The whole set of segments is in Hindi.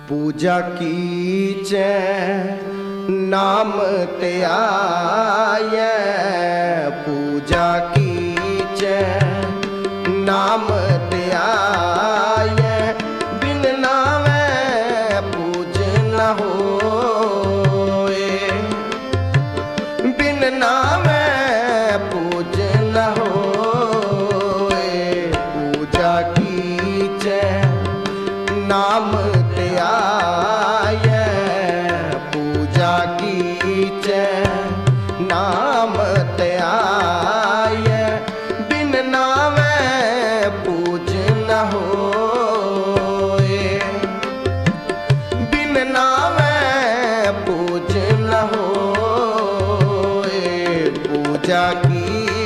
पूजा कीचे नाम ते आये, पूजा कीचे नाम ते आये, बिन नावे पूज न होए, बिन नावे पूज न होए। पूजा कीचे नाम ते आये, पूजा कीचे नाम ते आये, बिन नावे पूज न होए, बिन नावे पूज न होए। पूजा कीचे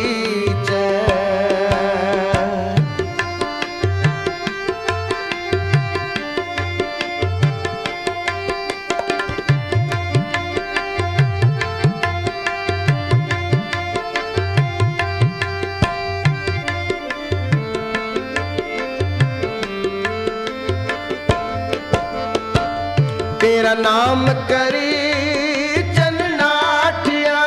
तेरा नाम करी चन्नाठिया,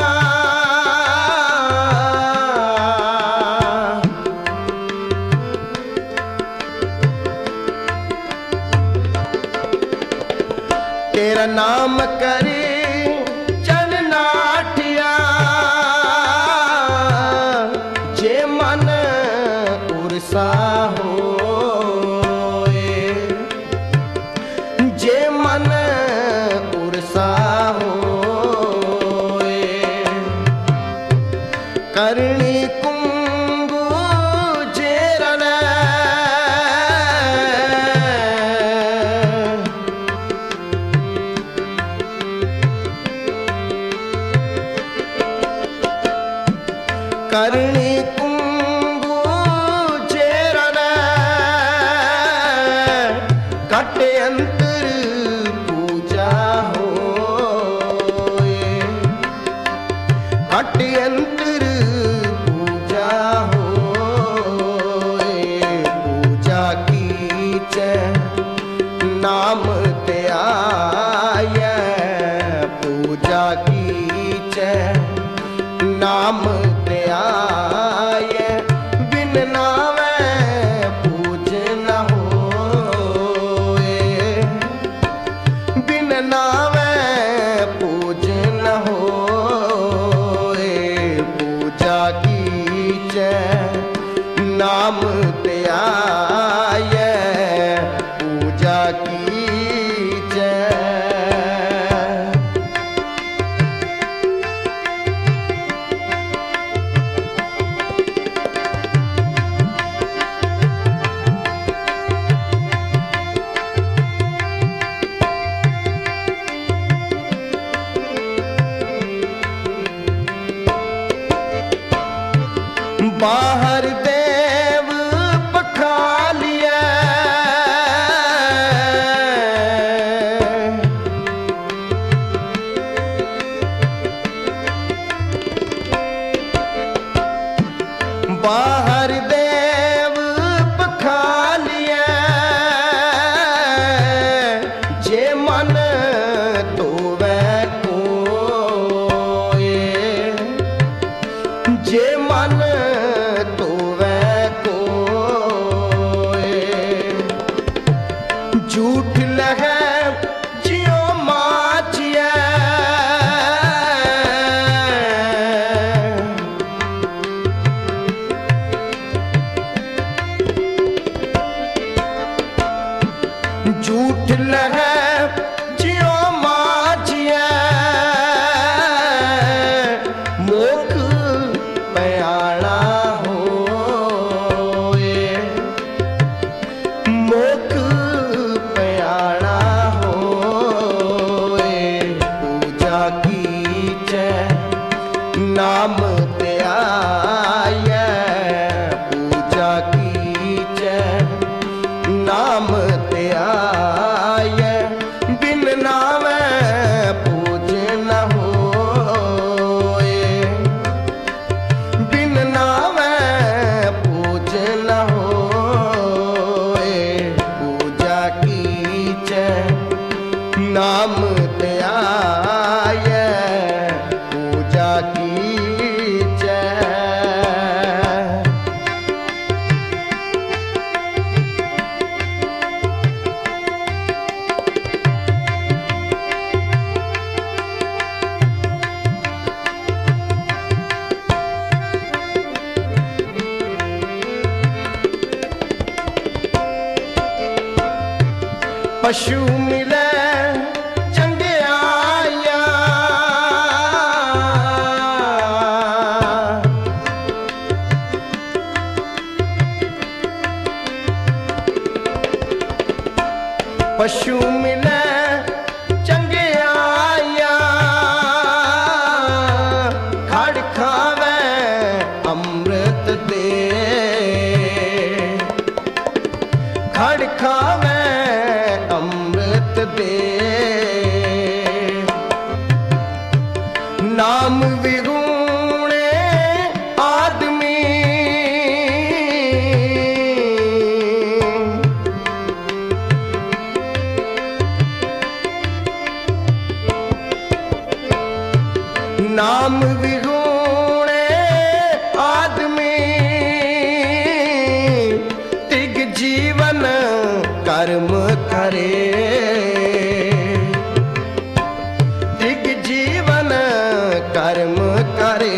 तेरा नाम करी चन्नाठिया, जे मन उर्सा होए, जे मन उर्सा होए। करणी कुंगु जेरन, करणी कुंगु जेरन, कटे अंतर पूजा होए, कटे अंतर पूजा होए। पूजा कीचे नाम ते आये, पूजा कीचे नाम ते आये, बिन नावे पूज न होए, बिन नावे पूज न होए। पूजा कीचे नाम ते आये, पूजा कीचे बाहर देव पखालिया, बाहर देव पखालिया, जे मन तोवे कोए, जे मन तोवे कोए। झूठ लगे जियो माचिया, झूठ लगे जियो माचिया, मोख पयाणा होए, मोख पयाणा होए। पूजा कीचे नाम ते आये, पूजा कीचे नाम ते आये, बिन नाम ते आए पूजा कीचै। पशु मिले चंगियाइया, पशु मिले चंगियाइया, खड़ खावे अमृत दे, खड़ खावे अमृत दे। नाम विगुणे आदमी, नाम विगुणे आदमी, तिग जीवन कर्म करे, तिग जीवन कर्म करे।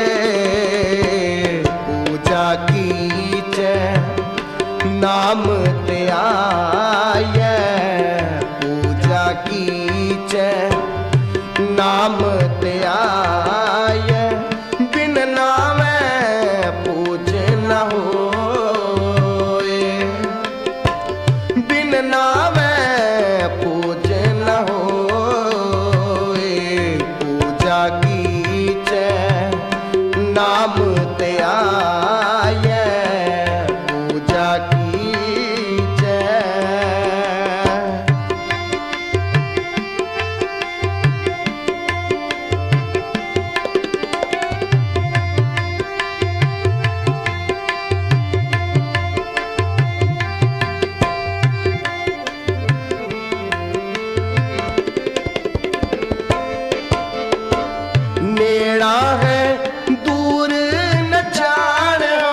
पूजा कीचै नाम ते आए पूजा कीचै नाम ते आए। बिन नामै पूज न होए, बिन नामै पूज न होए। पूजा कीचै नाम ते आए पूजा कीचै। नेड़ा है दूर न जानो,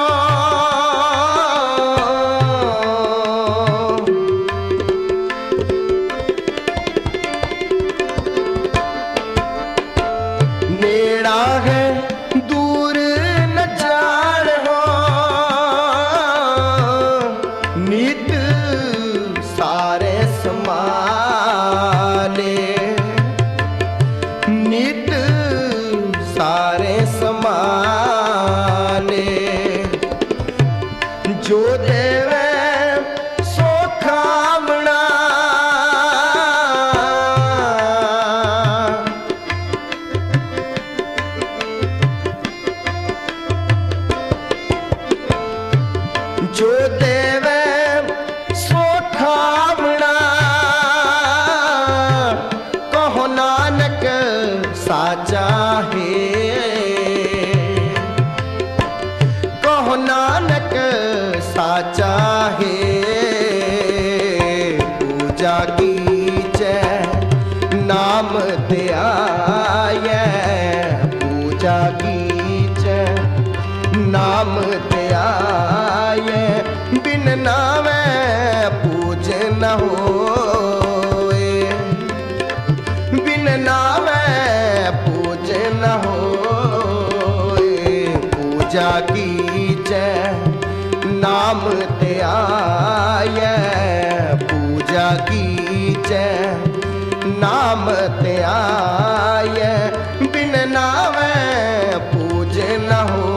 नेड़ा है दूर न जानो। नित सारे समाले, नित सारे समाले। जो देवे सो खावना, जो देवे सो खावना। कहो नानक साचा है, कहो नानक साचा है। पूजा कीचै नाम ते आए पूजा कीचै नाम ते आए। बिन नामै पूज न होए, बिन नामै पूज न होए। पूजा कीचै नाम ते आए पूजा कीचै नाम ते आए। बिन नामै पूज न हो